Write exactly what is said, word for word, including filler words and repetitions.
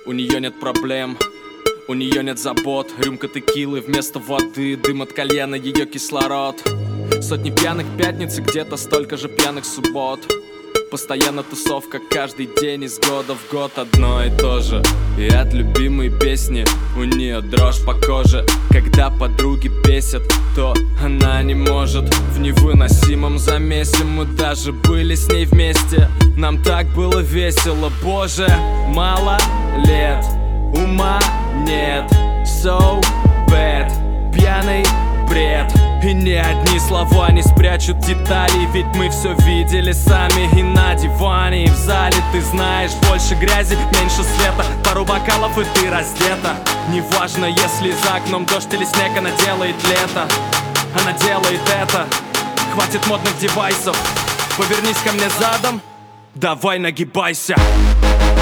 У нее нет проблем, у нее нет забот. Рюмка текилы вместо воды, дым от кальяна, ее кислород. Сотни пьяных пятниц и где-то столько же пьяных суббот. Постоянно тусовка каждый день из года в год одно и то же. И от любимой песни у нее дрожь по коже. Когда подруги бесят, то она не может. В невыносимом замесе мы даже были с ней вместе. Нам так было весело, боже. Мало лет, ума нет, so bad. Пьяный бред. И ни одни слова не спрячут детали, ведь мы все видели сами. И на диване, и в зале, ты знаешь, больше грязи, меньше света. Пару бокалов и ты раздета. Неважно, если за окном дождь или снег, она делает лето. Она делает это. Хватит модных девайсов. Повернись ко мне задом, давай нагибайся.